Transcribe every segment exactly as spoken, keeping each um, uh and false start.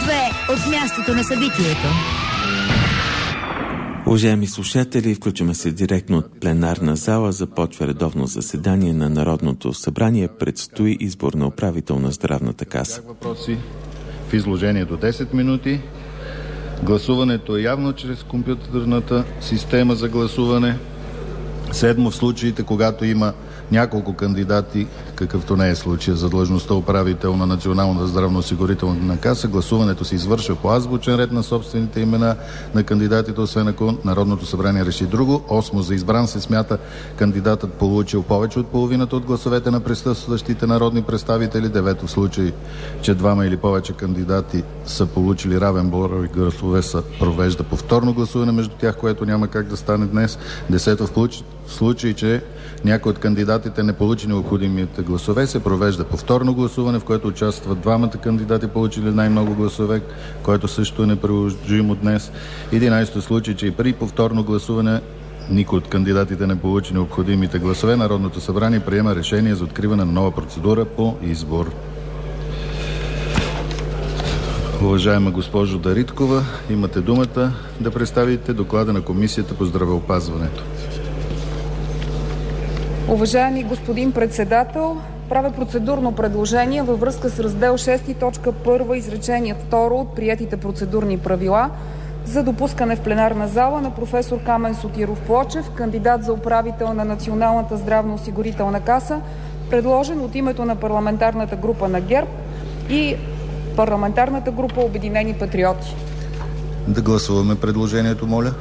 Слухове от мястото на събитието. Уважаеми слушатели, включваме се директно от пленарна зала. Започва редовно заседание на Народното събрание. Предстои избор на управител на Здравната каса. Въпроси в изложение до десет минути. Гласуването е явно чрез компютърната система за гласуване. Седмо, в случаите, когато има няколко кандидати, какъвто не е случая за длъжността управител на Националната здравноосигурителна каса, гласуването се извършва по азбучен ред на собствените имена на кандидатите, освен ако Народното събрание реши друго. Осмо, за избран се смята кандидатът, получил повече от половината от гласовете на присъстващите народни представители. Девето, в случай, че двама или повече кандидати са получили равен брой гласове, се провежда повторно гласуване между тях, което няма как да стане днес. Десето, в случай, че някой от кандидатите не получи необходимите гласове, се провежда повторно гласуване, в което участват двамата кандидати, получили най-много гласове, което също е неприложимо днес. единайсето, случай, че и при повторно гласуване никой от кандидатите не получи необходимите гласове, Народното събрание приема решение за откриване на нова процедура по избор. Уважаема госпожо Дариткова, имате думата да представите доклада на Комисията по здравеопазването. Уважаеми господин председател, правя процедурно предложение във връзка с раздел шести, точка първа, изречение второ от приетите процедурни правила за допускане в пленарна зала на професор Камен Сотиров Плочев, кандидат за управител на Националната здравноосигурителна каса, предложен от името на парламентарната група на ГЕРБ и парламентарната група Обединени патриоти. Да гласуваме предложението, моля.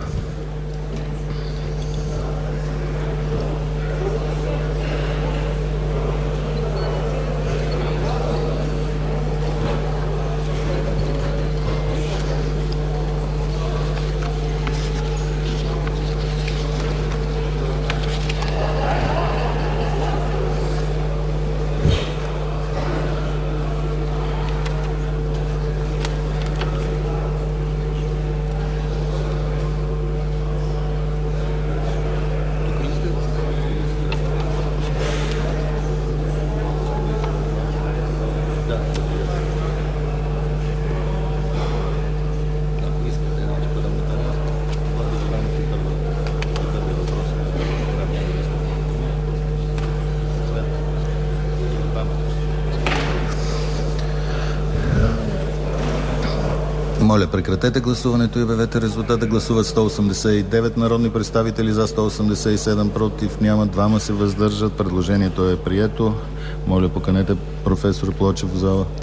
Моля, прекратете гласуването и обявете резултата. Гласуват сто осемдесет и девет народни представители, за сто осемдесет и седем, против няма, двама се въздържат. Предложението е прието. Моля, поканете професор Плочев в залата.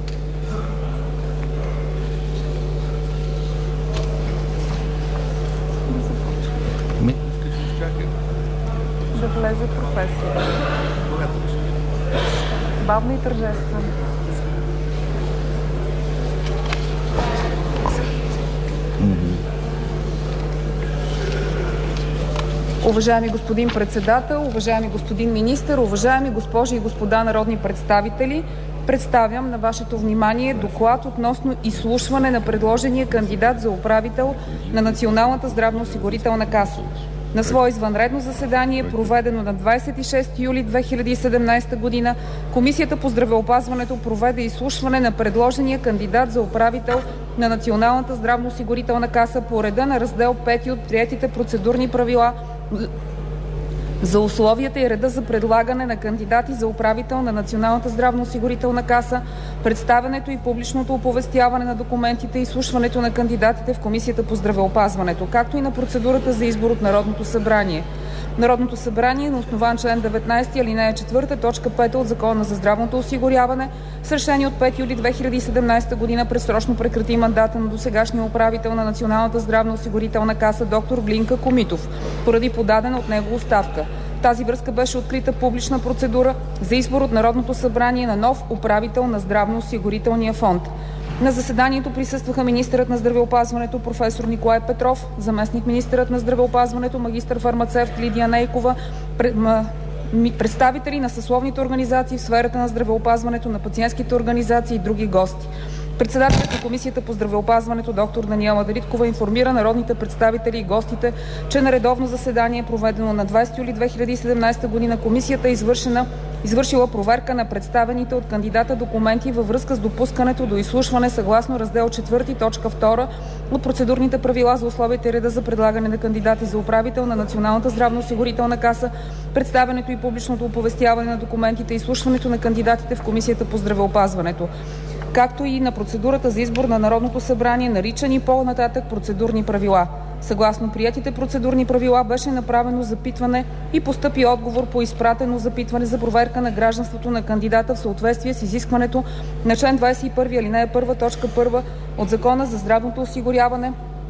Да влезе професор. Бавно и тържествено. Уважаеми господин председател, уважаеми господин министър, уважаеми госпожи и господа народни представители, представям на вашето внимание доклад относно изслушване на предложения кандидат за управител на Националната здравноосигурителна каса. На свое извънредно заседание, проведено на двадесет и шести юли две хиляди и седемнадесета година, Комисията по здравеопазването проведе изслушване на предложения кандидат за управител на Националната здравноосигурителна каса по реда на раздел пети от приетите процедурни правила за условията и реда за предлагане на кандидати за управител на Националната здравноосигурителна каса, представянето и публичното оповестяване на документите и изслушването на кандидатите в Комисията по здравеопазването, както и на процедурата за избор от Народното събрание. Народното събрание на основан член деветнадесети, алинея четвърта, точка пета от Закона за здравното осигуряване с решение от пети юли две хиляди и седемнадесета година предсрочно прекрати мандата на досегашния управител на Националната здравноосигурителна каса доктор Глинка Комитов поради подадена от него оставка. В тази връзка беше открита публична процедура за избор от Народното събрание на нов управител на здравноосигурителния фонд. На заседанието присъстваха министърът на здравеопазването професор Николай Петров, заместник-министърът на здравеопазването магистър-фармацевт Лидия Нейкова, представители на съсловните организации в сферата на здравеопазването, на пациентските организации и други гости. Председателят на Комисията по здравеопазването доктор Даниела Дариткова информира народните представители и гостите, че на редовно заседание, проведено на двадесети юли две хиляди и седемнадесета година, Комисията е извършена извършила проверка на представените от кандидата документи във връзка с допускането до изслушване съгласно раздел четвърти, точка втора от процедурните правила за условията и реда за предлагане на кандидати за управител на Националната здравноосигурителна каса, представянето и публичното оповестяване на документите и изслушването на кандидатите в Комисията по здравеопазването, както и на процедурата за избор на Народното събрание, наричани по-нататък процедурни правила. Съгласно приетите процедурни правила беше направено запитване и постъпи отговор по изпратено запитване за проверка на гражданството на кандидата в съответствие с изискването на член двадесет и първи, алинея първа, точка първа от Закона за здравното осигуряване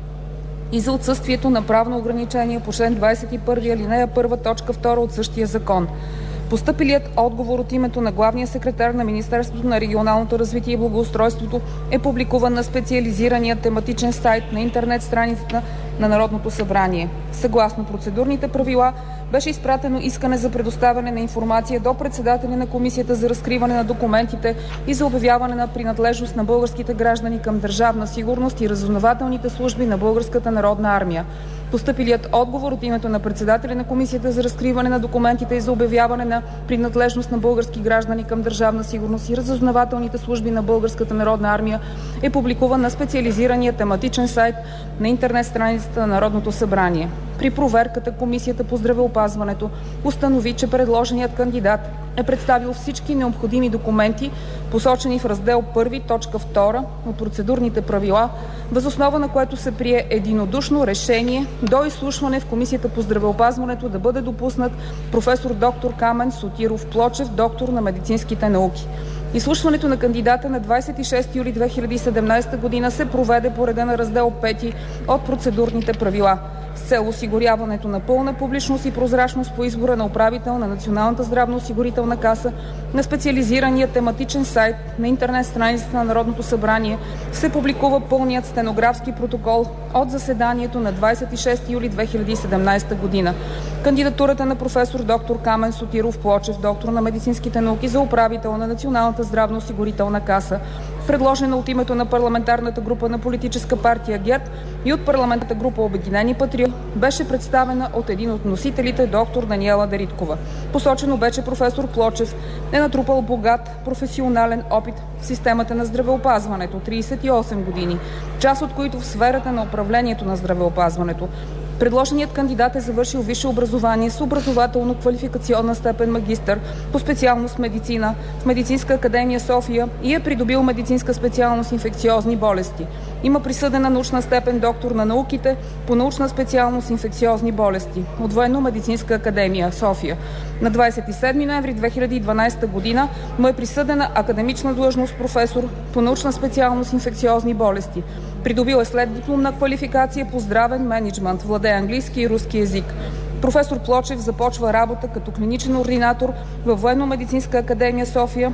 и за отсъствието на правно ограничение по член двадесет и първи, алинея първа, точка втора от същия закон. Постъпилият отговор от името на главния секретар на Министерството на регионалното развитие и благоустройството е публикуван на специализирания тематичен сайт на интернет страницата на Народното събрание. Съгласно процедурните правила беше изпратено искане за предоставяне на информация до председателя на Комисията за разкриване на документите и за обявяване на принадлежност на българските граждани към Държавна сигурност и разузнавателните служби на Българската народна армия. Постъпилият отговор от името на председателя на Комисията за разкриване на документите и за обявяване на принадлежност на български граждани към Държавна сигурност и разузнавателните служби на Българската народна армия е публикуван на специализирания тематичен сайт на интернет страницата на Народното събрание. При проверката Комисията по здравеопазването установи, че предложеният кандидат е представил всички необходими документи, посочени в раздел първи, точка втора от процедурните правила, въз основа на което се прие единодушно решение до изслушване в Комисията по здравеопазването да бъде допуснат професор доктор Камен Сотиров Плочев, доктор на медицинските науки. Изслушването на кандидата на двадесет и шести юли две хиляди и седемнадесета година се проведе по реда на раздел пети от процедурните правила. С цел осигуряването на пълна публичност и прозрачност по избора на управител на Националната здравноосигурителна каса на специализирания тематичен сайт на интернет страницата на Народното събрание се публикува пълният стенографски протокол от заседанието на двадесет и шести юли две хиляди и седемнадесета година. Кандидатурата на професор доктор Камен Сотиров Плочев, доктор на медицинските науки, за управител на Националната здравноосигурителна каса, предложена от името на парламентарната група на Политическа партия ГЕРБ и от парламентарната група Обединени патриоти, беше представена от един от носителите, доктор Даниела Дариткова. Посочено бе, че професор Плочев е натрупал богат професионален опит в системата на здравеопазването – тридесет и осем години, част от които в сферата на управлението на здравеопазването. Предложеният кандидат е завършил висше образование с образователно-квалификационна степен магистър по специалност медицина в Медицинска академия София и е придобил медицинска специалност инфекциозни болести. Има присъдена научна степен доктор на науките по научна специалност инфекциозни болести от Военно-медицинска академия София. На двадесет и седми ноември две хиляди и дванадесета година му е присъдена академична длъжност професор по научна специалност инфекциозни болести. Придобил е следдипломна квалификация по здравен мениджмънт, владее английски и руски език. Професор Плочев започва работа като клиничен ординатор във Военно-медицинска академия София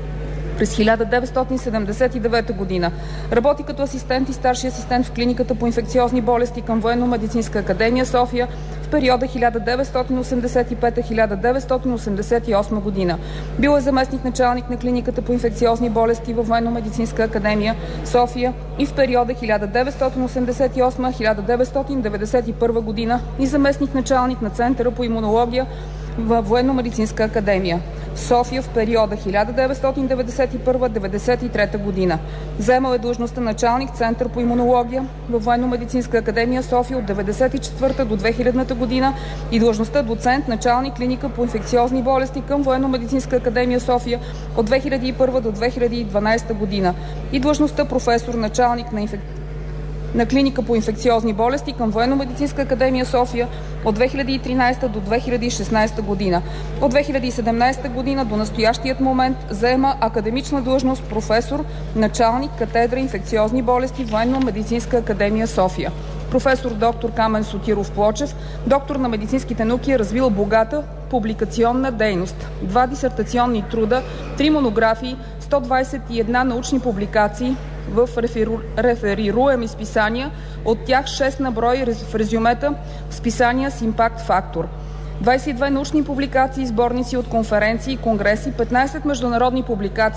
през хиляда деветстотин седемдесет и девета година. Работи като асистент и старши асистент в клиниката по инфекциозни болести към Военно-медицинска академия София в периода хиляда деветстотин осемдесет и пета до хиляда деветстотин осемдесет и осма година. Бил е заместник-началник на клиниката по инфекциозни болести във Военно-медицинска академия София и в периода хиляда деветстотин осемдесет и осма до хиляда деветстотин деветдесет и първа година и заместник-началник на Центъра по имунология във Военно-медицинска академия София в периода хиляда деветстотин деветдесет и първа до деветдесет и трета година. Заемал е длъжността началник Център по имунология във Военно-медицинска академия София от деветдесет и четвърта до две хилядната година и длъжността доцент началник клиника по инфекциозни болести към Военно-медицинска академия София от две хиляди и първа до две хиляди и дванадесета година и длъжността професор началник на инфекциозни на клиника по инфекциозни болести към Военно-медицинска академия София от две хиляди и тринадесета до две хиляди и шестнадесета година. От две хиляди и седемнадесета година до настоящият момент заема академична длъжност професор, началник катедра инфекциозни болести Военно-медицинска академия София. Професор доктор Камен Сотиров Плочев, доктор на медицинските науки, е развил богата публикационна дейност. Два дисертационни труда, три монографии, сто двадесет и една научни публикации в реферу... реферируеми списания, от тях шест на брой в резюмета в списания с импакт фактор. двадесет и две научни публикации, сборници от конференции и конгреси, петнадесет международни публикации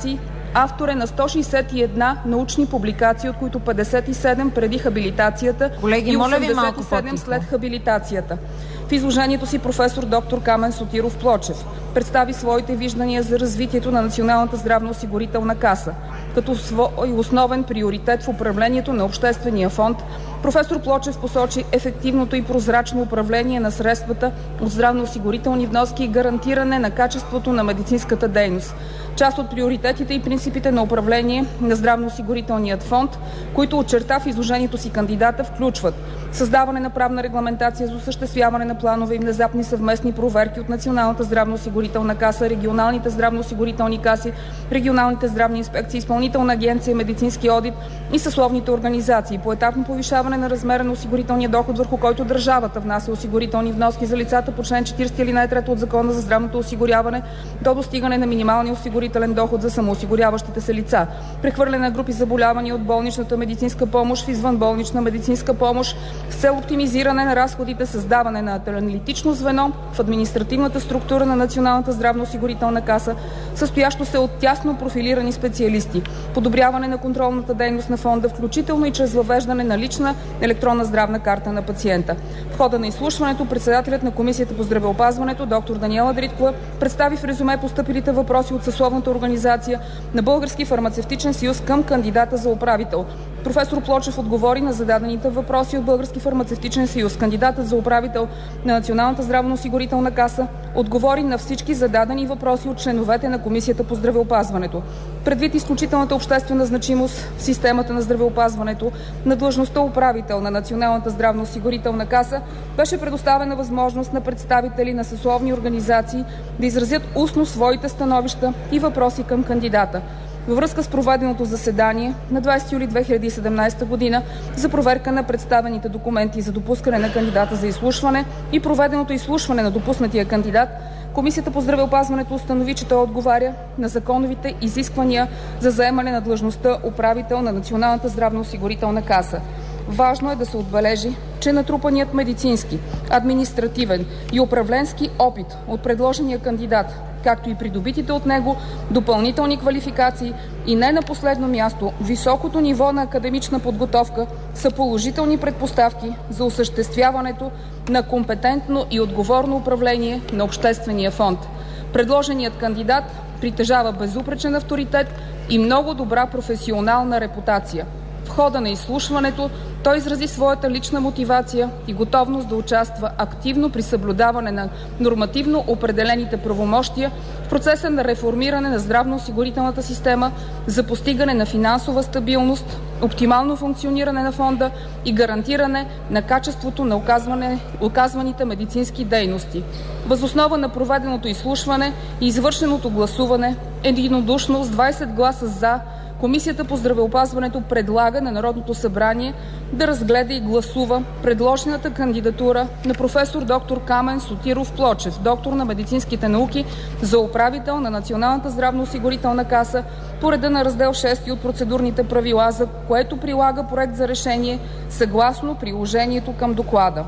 Автор е на сто шейсет и една научни публикации, от които петдесет и седем преди хабилитацията Колеги, и осемдесет и седем след хабилитацията. В изложението си професор доктор Камен Сотиров Плочев представи своите виждания за развитието на Националната здравноосигурителна каса. Като свой основен приоритет в управлението на обществения фонд, професор Плочев посочи ефективното и прозрачно управление на средствата от здравноосигурителни вноски и гарантиране на качеството на медицинската дейност. Част от приоритетите и принципите на управление на здравноосигурителният фонд, които очерта в изложението си кандидата, включват създаване на правна регламентация за осъществяване на планове и внезапни съвместни проверки от Националната здравноосигурителна каса, регионалните здравноосигурителни каси, регионалните здравни инспекции, Изпълнителна агенция медицински одит и съсловните организации, поетапно повишаване на размера на осигурителния доход, върху който държавата внася осигурителни вноски за лицата по член четиридесети алинея трета от Закона за здравното осигуряване до достигане на минималния осигурителен доход за самоосигуряващите се лица, прехвърляне на групи заболявания от болничната медицинска помощ в извънболнична медицинска помощ с цел оптимизиране на разходите, създаване на аналитично звено в административната структура на Националната здравноосигурителна каса, състоящо се от тясно профилирани специалисти, подобряване на контролната дейност на фонда, включително и чрез въвеждане на лична електронна здравна карта на пациента. В хода на изслушването председателят на Комисията по здравеопазването доктор Даниела Дариткова представи в резюме постъпилите въпроси от съсловната организация на Български фармацевтичен съюз към кандидата за управител. Професор Плочев отговори на зададените въпроси от Български фармацевтичен съюз. Кандидатът за управител на Националната здравноосигурителна каса отговори на всички зададени въпроси от членовете на Комисията по здравеопазването. Предвид изключителната обществена значимост в системата на здравеопазването на длъжността управител на Националната здравноосигурителна каса, беше предоставена възможност на представители на съсловни организации да изразят устно своите становища и въпроси към кандидата. Във връзка с проведеното заседание на двадесети юли две хиляди и седемнадесета година за проверка на представените документи за допускане на кандидата за изслушване и проведеното изслушване на допуснатия кандидат, Комисията по здравеопазването установи, че той отговаря на законовите изисквания за заемане на длъжността управител на Националната здравноосигурителна каса. Важно е да се отбележи, че натрупаният медицински, административен и управленски опит от предложения кандидат, както и придобитите от него допълнителни квалификации и не на последно място високото ниво на академична подготовка са положителни предпоставки за осъществяването на компетентно и отговорно управление на обществения фонд. Предложеният кандидат притежава безупречен авторитет и много добра професионална репутация. В хода на изслушването той изрази своята лична мотивация и готовност да участва активно при съблюдаване на нормативно определените правомощия в процеса на реформиране на здравноосигурителната система за постигане на финансова стабилност, оптимално функциониране на фонда и гарантиране на качеството на оказване, оказваните медицински дейности. Въз основа на проведеното изслушване и извършеното гласуване единодушно с двадесет гласа „за“ Комисията по здравеопазването предлага на Народното събрание да разгледа и гласува предложената кандидатура на професор доктор Камен Сотиров Плочев, доктор на медицинските науки, за управител на Националната здравноосигурителна каса по реда на раздел шести от процедурните правила, за което прилага проект за решение съгласно приложението към доклада.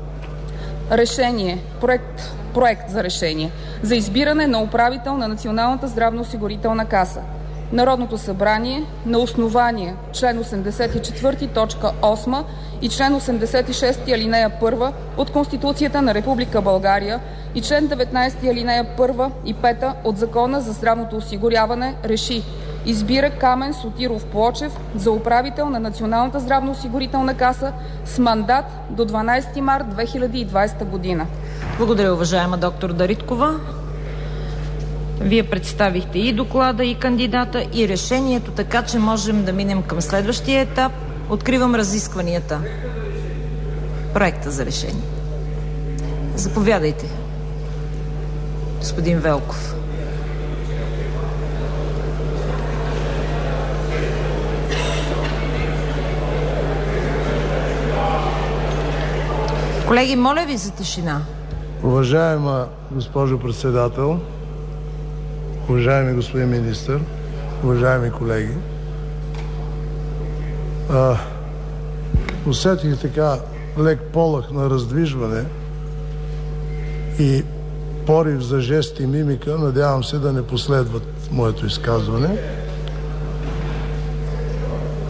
Решение. Проект, проект за решение за избиране на управител на Националната здравноосигурителна каса. Народното събрание на основание член осемдесет и четвърти точка осма и член осемдесет и шести алинея първа от Конституцията на Република България и член деветнадесети алинея първа и пета от Закона за здравното осигуряване реши: избира Камен Сотиров Плочев за управител на Националната здравноосигурителна каса с мандат до дванадесети март две хиляди и двадесета година. Благодаря, уважаема доктор Дариткова. Вие представихте и доклада, и кандидата, и решението, така че можем да минем към следващия етап. Откривам разискванията. Проекта за решение. Заповядайте, господин Велков. Колеги, моля ви за тишина. Уважаема госпожо председател, уважаеми господин министър, уважаеми колеги, а, усетих така лек полъх на раздвижване и порив за жест и мимика. Надявам се да не последват моето изказване.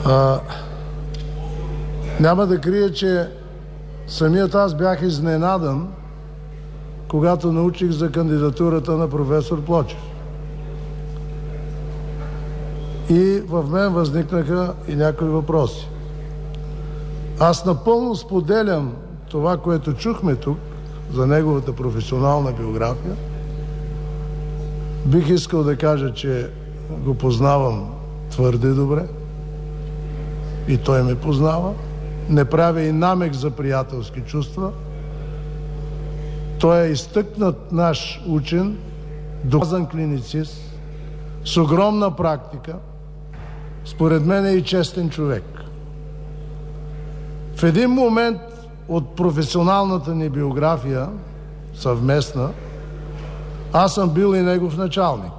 А, няма да крия, че самият аз бях изненадан, когато научих за кандидатурата на професор Плочев. И в мен възникнаха и някои въпроси. Аз напълно споделям това, което чухме тук за неговата професионална биография. Бих искал да кажа, че го познавам твърде добре и той ме познава. Не правя и намек за приятелски чувства. Той е изтъкнат наш учен, доказан клиницист, с огромна практика. Според мен е и честен човек. В един момент от професионалната ни биография, съвместна, аз съм бил и негов началник.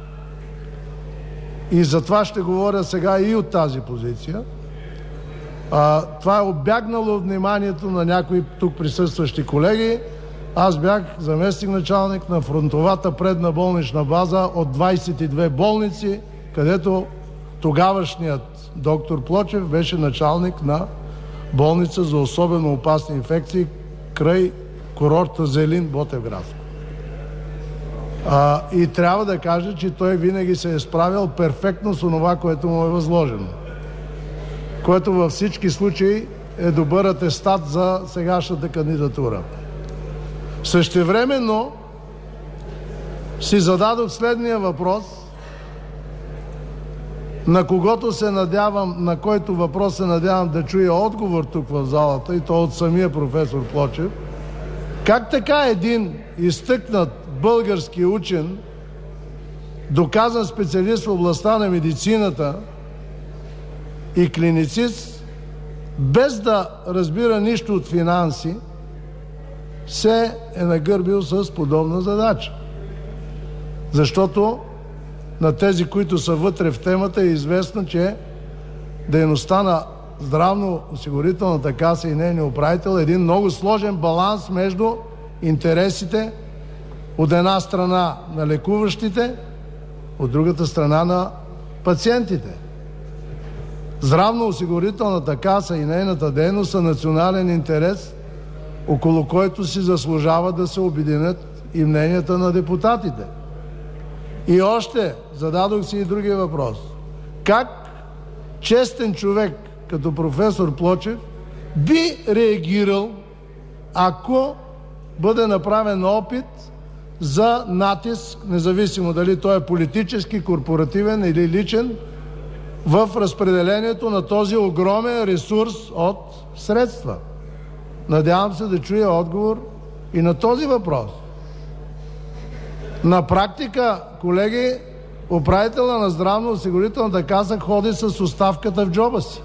И затова ще говоря сега и от тази позиция. А, това е обягнало от вниманието на някои тук присъстващи колеги. Аз бях заместник началник на фронтовата предна болнична база от двайсет и две болници, където тогавашният доктор Плочев беше началник на болница за особено опасни инфекции край курорта Зелин, Ботевград. А, и трябва да кажа, че той винаги се е справил перфектно с онова, което му е възложено, което във всички случаи е добър атестат за сегашната кандидатура. Същевременно си зададох следния въпрос, на когото се надявам, на който въпрос се надявам да чуя отговор тук в залата, и то от самия професор Плочев. Как така един изтъкнат български учен, доказан специалист в областта на медицината и клиницист, без да разбира нищо от финанси, се е нагърбил с подобна задача? Защото на тези, които са вътре в темата, е известно, че дейността на здравноосигурителната каса и нейния управител е един много сложен баланс между интересите от една страна на лекуващите, от другата страна на пациентите. Здравноосигурителната каса и нейната дейност са национален интерес, около който си заслужава да се обединят и мненията на депутатите. И още зададох си и другия въпрос. Как честен човек като професор Плочев би реагирал, ако бъде направен опит за натиск, независимо дали той е политически, корпоративен или личен, в разпределението на този огромен ресурс от средства? Надявам се да чуя отговор и на този въпрос. На практика, колеги, управителя на здравноосигурителната каса ходи с оставката в джоба си.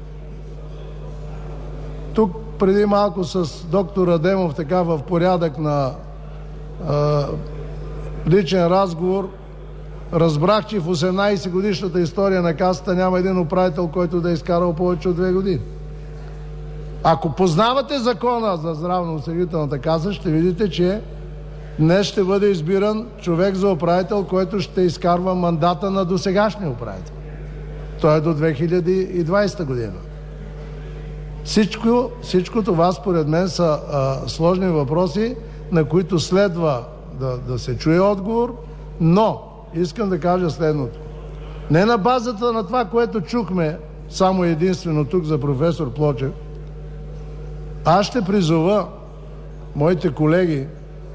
Тук преди малко с доктор Адемов, така в порядък на а, личен разговор, разбрах, че в осемнайсет годишната история на касата няма един управител, който да е изкарал повече от две години. Ако познавате закона за здравноосигурителната каса, ще видите, че днес ще бъде избиран човек за управител, който ще изкарва мандата на досегашния управител. Той е до две хиляди и двайсета година. Всичко, всичко това, според мен, са а, сложни въпроси, на които следва да, да се чуе отговор, но искам да кажа следното. Не на базата на това, което чухме само единствено тук за професор Плочев, аз ще призова моите колеги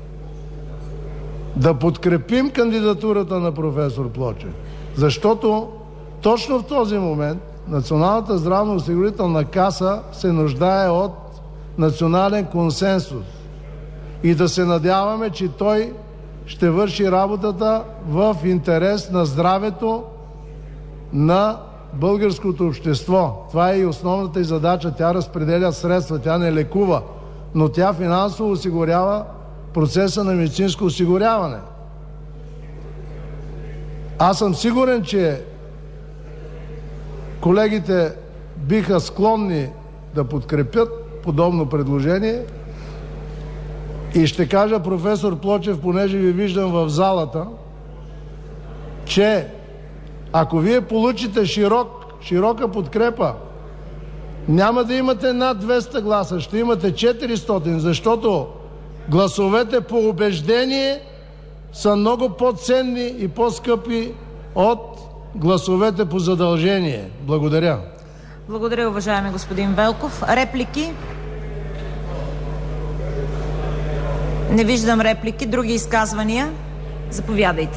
да подкрепим кандидатурата на професор Плочев, защото точно в този момент Националната здравноосигурителна каса се нуждае от национален консенсус и да се надяваме, че той ще върши работата в интерес на здравето на българското общество. Това е и основната й задача. Тя разпределя средства, тя не лекува, но тя финансово осигурява процеса на медицинско осигуряване. Аз съм сигурен, че колегите биха склонни да подкрепят подобно предложение и ще кажа, професор Плочев, понеже ви виждам в залата, че ако вие получите широк широка подкрепа. Няма да имате над двеста гласа, ще имате четиристотин, защото гласовете по убеждение са много по-ценни и по-скъпи от гласовете по задължение. Благодаря. Благодаря, уважаеми господин Велков. Реплики? Не виждам реплики. Други изказвания? Заповядайте.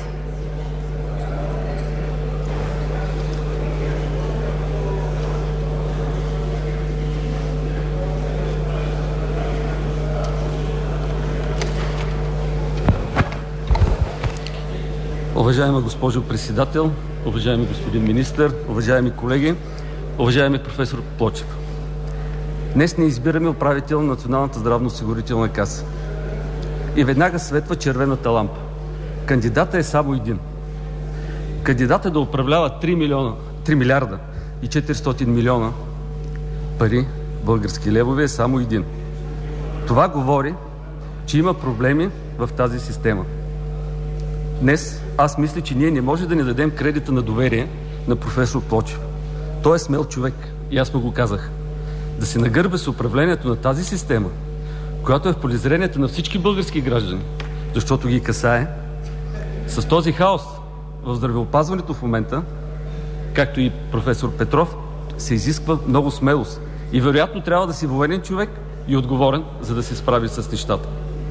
Уважаема госпожо председател, уважаеми господин министър, уважаеми колеги, уважаеми професор Плочев. Днес не избираме управител на Националната здравноосигурителна каса. И веднага светва червената лампа. Кандидатът е само един. Кандидатът да управлява три милиона, три милиарда и четиристотин милиона пари, български левове, е само един. Това говори, че има проблеми в тази система. Днес аз мисля, че ние не може да не дадем кредита на доверие на професор Плочев. Той е смел човек и аз му го казах. Да се нагърбе с управлението на тази система, която е в полезрението на всички български граждани, защото ги касае, с този хаос в здравеопазването в момента, както и професор Петров, се изисква много смелост. И вероятно трябва да си военен човек и отговорен, за да се справи с нещата.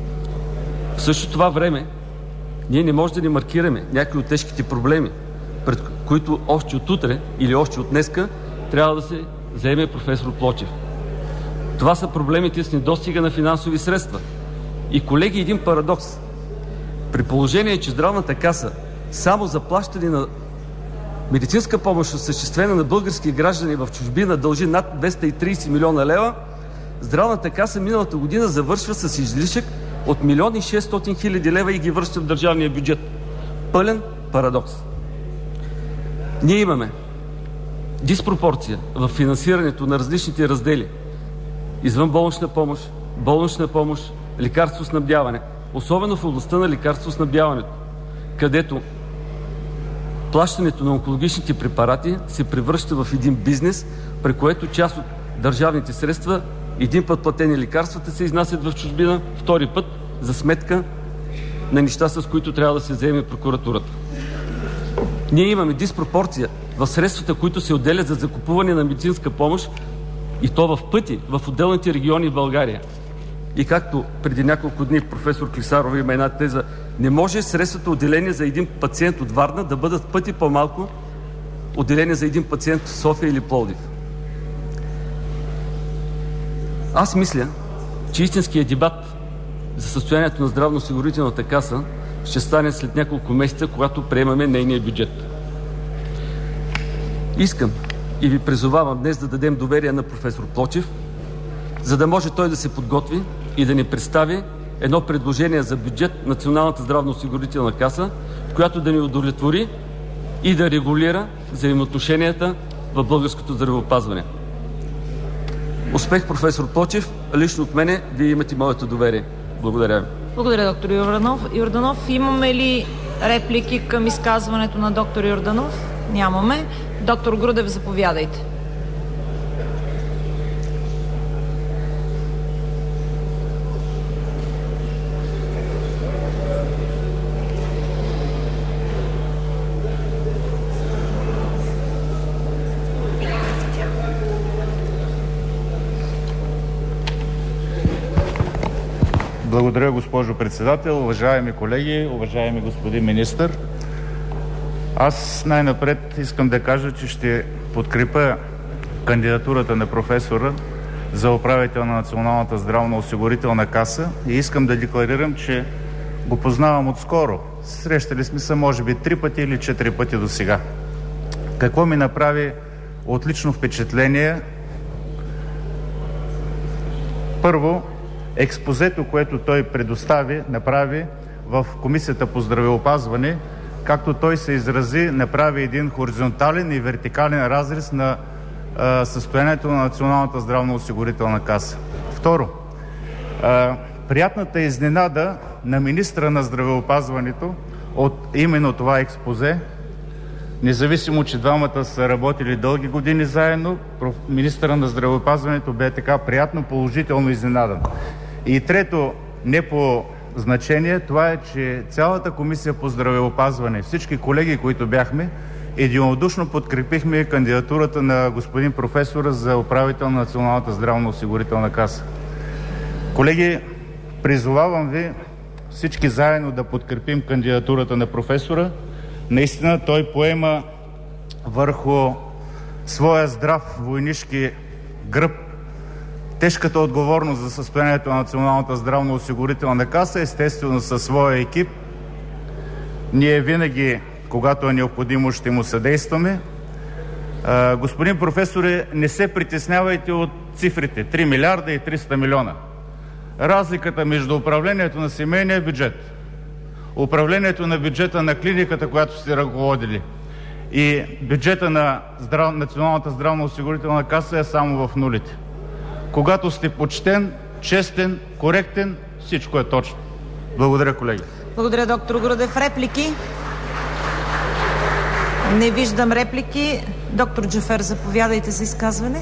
В същото това време ние не можем да ни маркираме някои от тежките проблеми, пред които още от утре или още от днеска трябва да се заеме професор Плочев. Това са проблемите с недостига на финансови средства. И, колеги, един парадокс. При положение, че Здравната каса само за плащане на медицинска помощ, осъществена на български граждани в чужбина, дължи над двеста и трийсет милиона лева, Здравната каса миналата година завършва с излишък от милион и шестстотин хиляди лева и ги връща в държавния бюджет. Пълен парадокс. Ние имаме диспропорция в финансирането на различните раздели: извънболнична помощ, болнична помощ, лекарствоснабдяване, особено в областта на лекарствоснабдяването, където плащането на онкологичните препарати се превръща в един бизнес, при което част от държавните средства, един път платени лекарствата, се изнасят в чужбина, втори път за сметка на неща, с които трябва да се заеме прокуратурата. Ние имаме диспропорция в средствата, които се отделят за закупуване на медицинска помощ, и то в пъти в отделните региони в България. И както преди няколко дни професор Клисарова има една теза: не може средствата, отделени за един пациент от Варна, да бъдат в пъти по-малко отделени за един пациент в София или Пловдив. Аз мисля, че истинският дебат за състоянието на здравноосигурителната каса ще стане след няколко месеца, когато приемаме нейния бюджет. Искам и ви призовавам днес да дадем доверие на професор Плочев, за да може той да се подготви и да ни представи едно предложение за бюджет Националната здравноосигурителна каса, в която да ни удовлетвори и да регулира взаимоотношенията в българското здравеопазване. Успех, професор Плочев! Лично от мене вие имате моето доверие. Благодаря ви. Благодаря, доктор Йорданов. Йорданов, имаме ли реплики към изказването на доктор Йорданов? Нямаме. Доктор Грудев, заповядайте. Благодаря, госпожо председател. Уважаеми колеги, уважаеми господин министър, аз най-напред искам да кажа, че ще подкрепя кандидатурата на професора за управител на Националната здравноосигурителна каса и искам да декларирам, че го познавам отскоро. Срещали сме се може би три пъти или четири пъти до сега. Какво ми направи отлично впечатление? Първо, експозето, което той предостави, направи в Комисията по здравеопазване, както той се изрази, направи един хоризонтален и вертикален разрез на а, състоянието на Националната здравноосигурителна каса. Второ, а, приятната изненада на министра на здравеопазването от именно това експозе независимо, че двамата са работили дълги години заедно, министъра на здравеопазването бе така приятно, положително изненадан. И трето, не по значение, това е, че цялата комисия по здравеопазване, всички колеги, които бяхме, единодушно подкрепихме кандидатурата на господин професора за управител на Националната здравноосигурителна каса. Колеги, призовавам ви всички заедно да подкрепим кандидатурата на професора. Наистина той поема върху своя здрав войнишки гръб тежката отговорност за състоянието на Националната здравноосигурителна каса, естествено със своя екип. Ние винаги, когато е необходимо, ще му съдействаме. А, господин професоре, не се притеснявайте от цифрите. три милиарда и триста милиона. Разликата между управлението на семейния бюджет, управлението на бюджета на клиниката, която сте ръководили, и бюджета на здрав... Националната здравноосигурителна каса е само в нулите. Когато сте почтен, честен, коректен, всичко е точно. Благодаря, колеги. Благодаря, доктор Грудев. Реплики? Не виждам реплики. Доктор Джафер, заповядайте за изказване.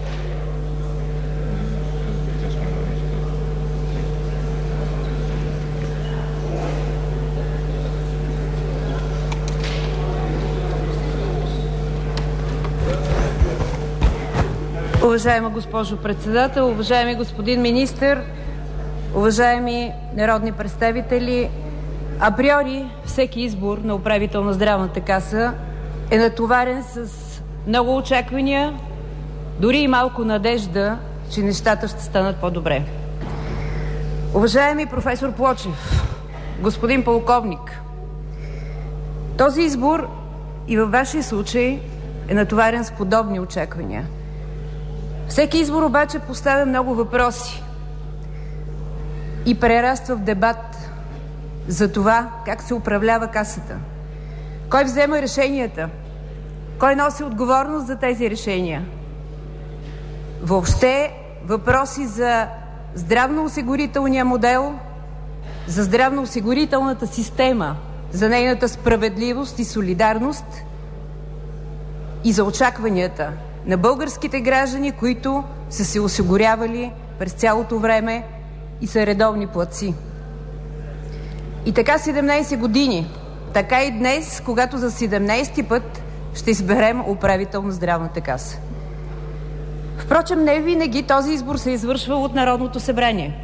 Уважаема госпожо председател, уважаеми господин министър, уважаеми народни представители, априори всеки избор на управител на Здравната каса е натоварен с много очаквания, дори и малко надежда, че нещата ще станат по-добре. Уважаеми професор Плочев, господин полковник, този избор и във вашия случай е натоварен с подобни очаквания. Всеки избор обаче поставя много въпроси и прераства в дебат за това как се управлява касата. Кой взема решенията? Кой носи отговорност за тези решения? Въобще въпроси за здравноосигурителния модел, за здравноосигурителната система, за нейната справедливост и солидарност и за очакванията на българските граждани, които са се осигурявали през цялото време и са редовни платци. И така седемнайсет години, така и днес, когато за седемнайсети път ще изберем управител на Здравната каса. Впрочем, не винаги този избор се извършва от Народното събрание.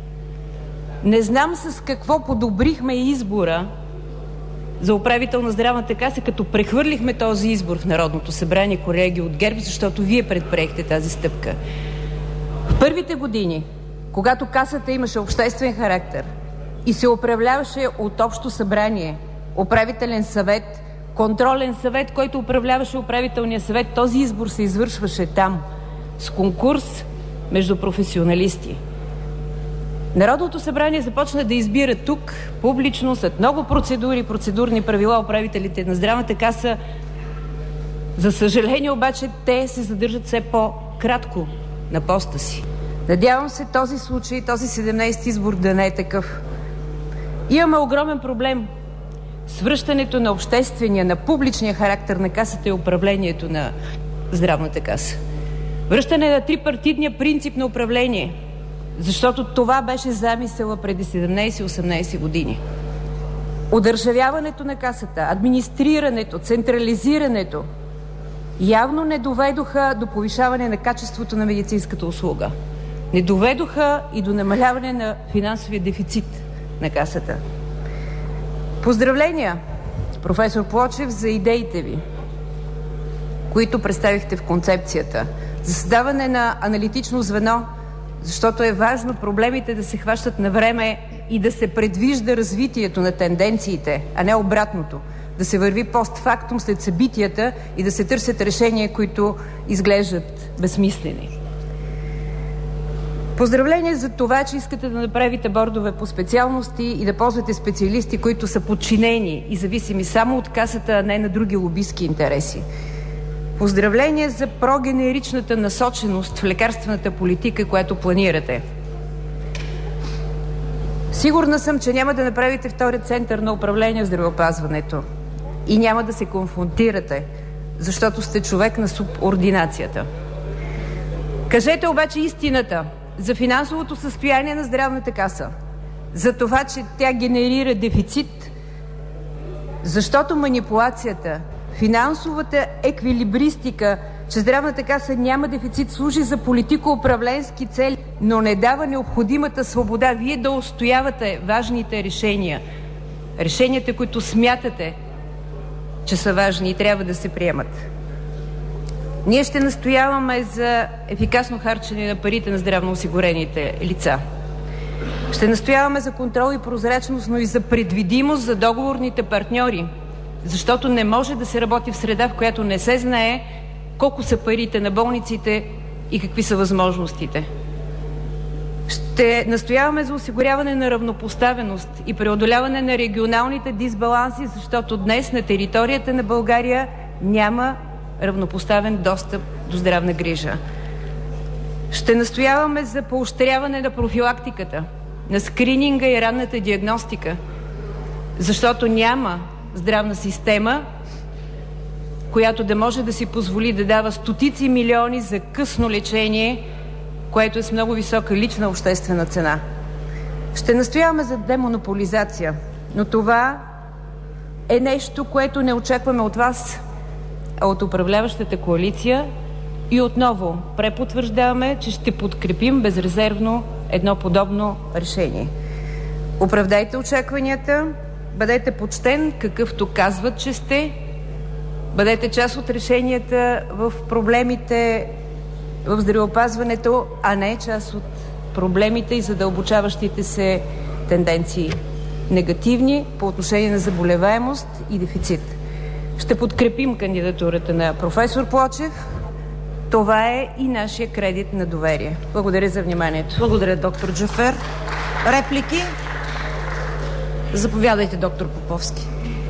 Не знам с какво подобрихме избора за управител на Здравната каса, като прехвърлихме този избор в Народното събрание, колеги от ГЕРБ, защото вие предприехте тази стъпка. В първите години, когато касата имаше обществен характер и се управляваше от общо събрание, управителен съвет, контролен съвет, който управляваше управителния съвет, този избор се извършваше там, с конкурс между професионалисти. Народното събрание започна да избира тук, публично, след много процедури, процедурни правила, управителите на Здравната каса. За съжаление обаче, те се задържат все по-кратко на поста си. Надявам се този случай, този седемнайсети избор да не е такъв. Имаме огромен проблем с връщането на обществения, на публичния характер на касата и управлението на Здравната каса. Връщане на трипартитния принцип на управление, защото това беше замисъла преди седемнайсет-осемнайсет години. Одържавяването на касата, администрирането, централизирането явно не доведоха до повишаване на качеството на медицинската услуга. Не доведоха и до намаляване на финансовия дефицит на касата. Поздравления, професор Плочев, за идеите ви, които представихте в концепцията за създаване на аналитично звено, защото е важно проблемите да се хващат на време и да се предвижда развитието на тенденциите, а не обратното. Да се върви постфактум след събитията и да се търсят решения, които изглеждат безсмислени. Поздравления за това, че искате да направите бордове по специалности и да ползвате специалисти, които са подчинени и зависими само от касата, а не на други лобистки интереси. Поздравления за прогенеричната насоченост в лекарствената политика, която планирате. Сигурна съм, че няма да направите втори център на управление в здравеопазването. и няма да се конфронтирате, защото сте човек на субординацията. Кажете обаче истината за финансовото състояние на Здравната каса, за това, че тя генерира дефицит, защото манипулацията, финансовата еквилибристика, че Здравната каса няма дефицит, служи за политико-управленски цели, но не дава необходимата свобода вие да отстоявате важните решения. Решенията, които смятате, че са важни и трябва да се приемат. Ние ще настояваме за ефикасно харчене на парите на здравноосигурените лица. Ще настояваме за контрол и прозрачност, но и за предвидимост за договорните партньори, защото не може да се работи в среда, в която не се знае колко са парите на болниците и какви са възможностите. Ще настояваме за осигуряване на равнопоставеност и преодоляване на регионалните дисбаланси, защото днес на територията на България няма равнопоставен достъп до здравна грижа. Ще настояваме за поощряване на профилактиката, на скрининга и ранната диагностика, защото няма здравна система, която да може да си позволи да дава стотици милиони за късно лечение, което е с много висока лична обществена цена. Ще настояваме за демонополизация, но това е нещо, което не очакваме от вас, а от управляващата коалиция, и отново препотвърждаваме, че ще подкрепим безрезервно едно подобно решение. Оправдайте очакванията, бъдете почтен, какъвто казват, че сте, бъдете част от решенията в проблемите в здравеопазването, а не част от проблемите и задълбочаващите се тенденции, негативни по отношение на заболеваемост и дефицит. Ще подкрепим кандидатурата на професор Плочев. Това е и нашия кредит на доверие. Благодаря за вниманието. Благодаря, доктор Джафер. Реплики? Заповядайте, доктор Поповски.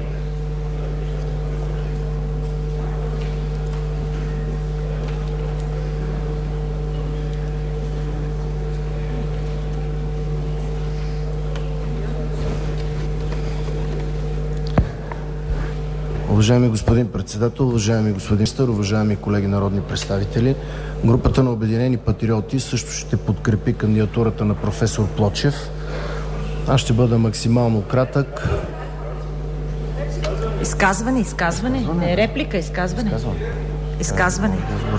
Уважаеми господин председател, уважаеми господин министър, уважаеми колеги народни представители, групата на Обединени патриоти също ще подкрепи кандидатурата на професор Плочев. Аз ще бъда максимално кратък. Изказване, изказване. изказване. Не реплика, изказване. Изказване. изказване.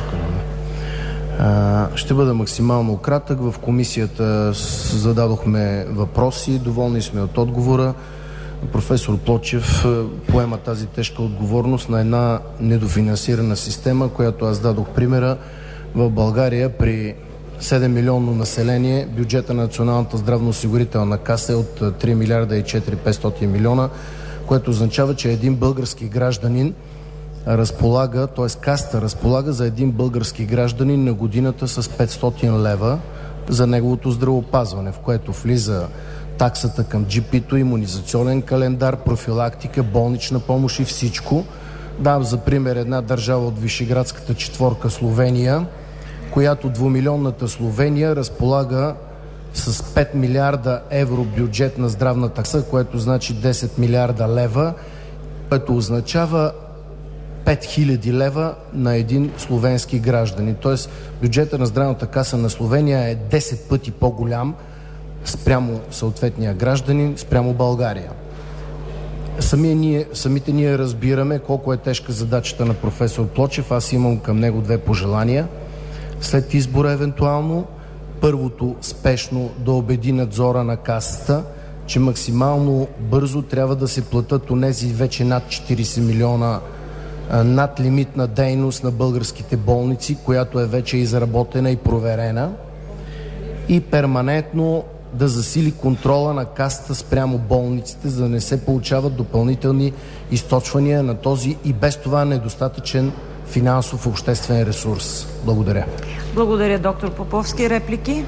А, ще бъда максимално кратък. В комисията зададохме въпроси, доволни сме от отговора. Професор Плочев поема тази тежка отговорност на една недофинансирана система, която аз дадох примера. В България при седем милионно население бюджета на Националната здравноосигурителна каса е от три милиарда и четири петстотин милиона, което означава, че един български гражданин разполага, т.е. каста разполага за един български гражданин на годината с петстотин лева за неговото здравеопазване, в което влиза таксата към джи пи-то, имунизационен календар, профилактика, болнична помощ и всичко. Дам за пример една държава от Вишеградската четворка Словения, която двумилионната Словения разполага с пет милиарда евро бюджет на здравната такса, което значи десет милиарда лева, което означава пет хиляди лева на един словенски гражданин. Тоест бюджета на здравната каса на Словения е десет пъти по-голям спрямо съответния гражданин, спрямо България. Самите ние, самите ние разбираме колко е тежка задачата на професор Плочев. Аз имам към него две пожелания. След избора евентуално, първото спешно да убеди надзора на касата, че максимално бързо трябва да се платят онези вече над четирийсет милиона над лимитна дейност на българските болници, която е вече изработена и проверена, и перманентно да засили контрола на касата спрямо болниците, за да не се получават допълнителни източвания на този и без това недостатъчен финансов обществен ресурс. Благодаря. Благодаря, доктор Поповски. Реплики?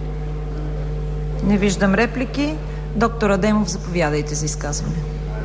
Не виждам реплики. Доктор Адемов, заповядайте за изказване.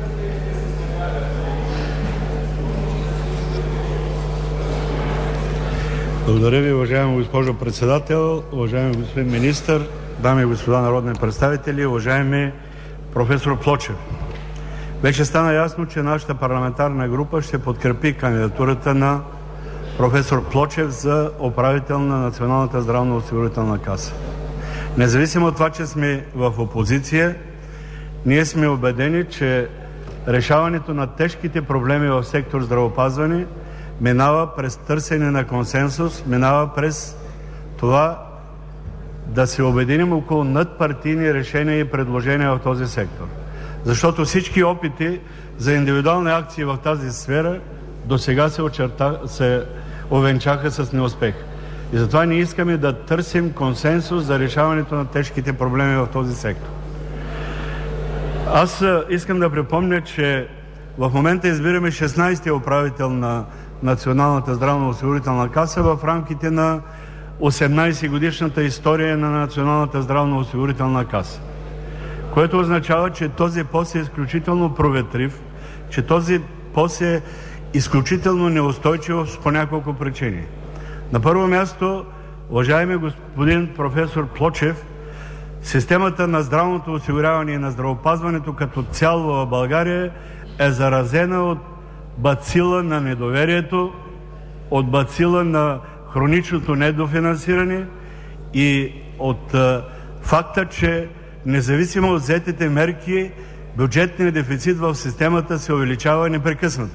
Благодаря ви, уважаема госпожо председател, уважаеми господин министър, дами и господа народни представители, уважаеми професор Плочев. вече стана ясно, че нашата парламентарна група ще подкрепи кандидатурата на професор Плочев за управител на Националната здравноосигурителна каса. Независимо от това, че сме в опозиция, ние сме убедени, че решаването на тежките проблеми в сектор здравеопазване минава през търсене на консенсус, минава през това да се обединим около надпартийни решения и предложения в този сектор. Защото всички опити за индивидуални акции в тази сфера до сега се, очерта, се овенчаха с неуспех. И затова ние искаме да търсим консенсус за решаването на тежките проблеми в този сектор. Аз искам да припомня, че в момента избираме шестнайсти управител на Националната здравноосигурителна каса в рамките на осемнайсетгодишната история на Националната здравноосигурителна каса. Което означава, че този пост е изключително проветрив, че този пост е изключително неустойчив по няколко причини. На първо място, уважаеми господин професор Плочев, системата на здравното осигуряване и на здравеопазването като цяло в България е заразена от бацила на недоверието, от бацила на хроничното недофинансиране и от а, факта, че независимо от взетите мерки, бюджетният дефицит в системата се увеличава непрекъснато.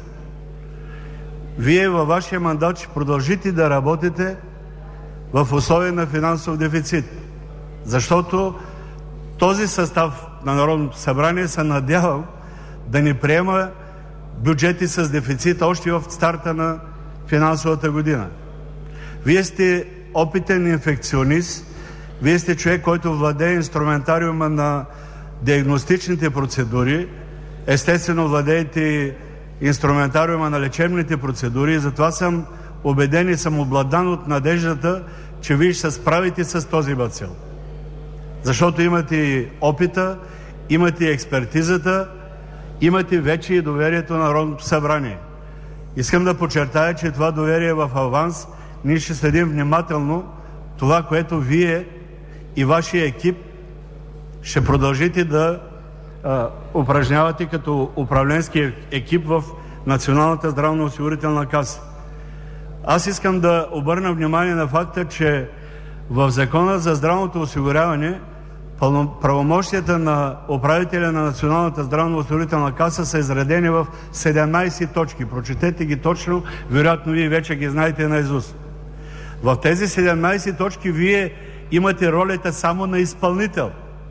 Вие във вашия мандат ще продължите да работите в условия на финансов дефицит, защото този състав на Народното събрание се надявам да не приема бюджети с дефицит още в старта на финансовата година. Вие сте опитен инфекционист, вие сте човек, който владее инструментариума на диагностичните процедури, естествено владеете инструментариума на лечебните процедури и затова съм убеден и съм обладан от надеждата, че вие ще се справите с този бацил. Защото имате и опита, имате и експертизата, имате вече и доверието на Народното събрание. Искам да подчертая, че това доверие е в аванс. Ние ще следим внимателно това, което вие и вашия екип ще продължите да а, упражнявате като управленски екип в Националната здравноосигурителна каса. Аз искам да обърна внимание на факта, че в Закона за здравното осигуряване правомощията на управителя на Националната здравноосигурителна каса са изредени в седемнайсет точки. Прочетете ги точно, вероятно вие вече ги знаете наизуст. В тези седемнайсет точки вие имате ролята само на изпълнител.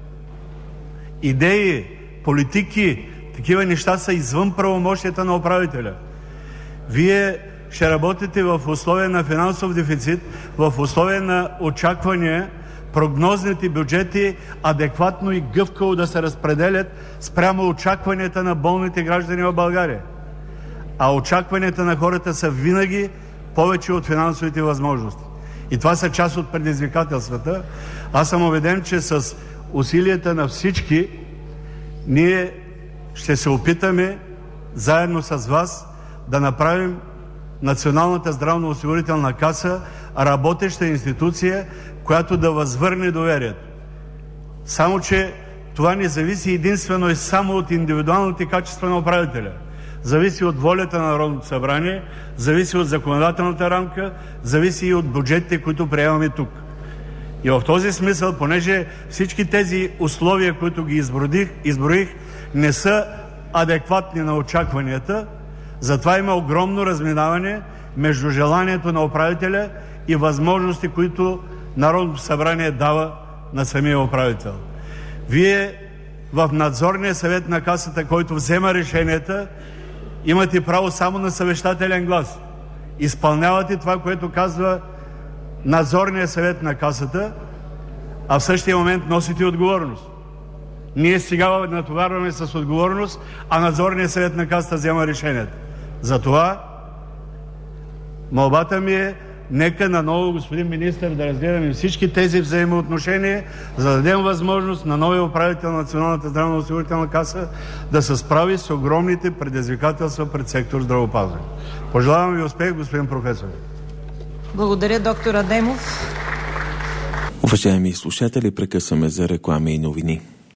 Идеи, политики, такива неща са извън правомощията на управителя. Вие ще работите в условия на финансов дефицит, в условия на очаквания, прогнозните бюджети адекватно и гъвкаво да се разпределят спрямо очакванията на болните граждани в България. А очакванията на хората са винаги повече от финансовите възможности. И това са част от предизвикателствата. Аз съм убеден, че с усилията на всички ние ще се опитаме заедно с вас да направим Националната здравноосигурителна каса работеща институция, която да възвърне доверието. Само че това не зависи единствено и само от индивидуалните качества на управителя. Зависи от волята на Народното събрание, зависи от законодателната рамка, зависи и от бюджетите, които приемаме тук. И в този смисъл, понеже всички тези условия, които ги изброих, изброих не са адекватни на очакванията, затова има огромно разминаване между желанието на управителя и възможности, които Народното събрание дава на самия управител. Вие в надзорния съвет на касата, който взема решенията, имате право само на съвещателен глас. Изпълнявате това, което казва надзорния съвет на касата, а в същия момент носите отговорност. Ние сега натоварваме с отговорност, а надзорния съвет на касата взема решенията. Затова молбата ми е, нека наново, господин министър, да разгледаме всички тези взаимоотношения, за да дадем възможност на новия управител на Националната здравноосигурителна каса да се справи с огромните предизвикателства пред сектор здравеопазване. Пожелавам ви успех, господин професор. Благодаря, доктор Адемов. Уважаеми слушатели, прекъсваме за реклами и новини.